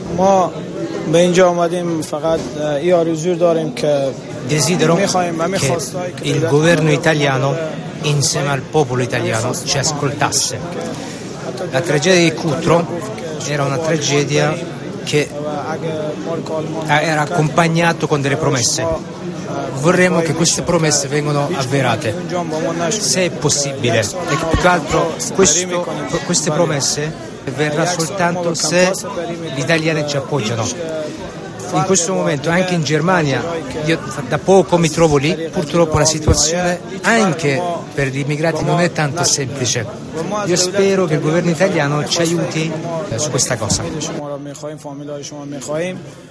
ما به اینجا اومدیم فقط این آرزو داریم که Desidero che il governo italiano, insieme al popolo italiano, ci ascoltasse. La tragedia di Cutro era una tragedia che era accompagnato con delle promesse. Vorremmo che queste promesse vengano avverate, se è possibile, e più che altro queste promesse verrà soltanto se gli italiani ci appoggiano. In questo momento anche in Germania, io da poco mi trovo lì, purtroppo la situazione anche per gli immigrati non è tanto semplice. Io spero che il governo italiano ci aiuti su questa cosa.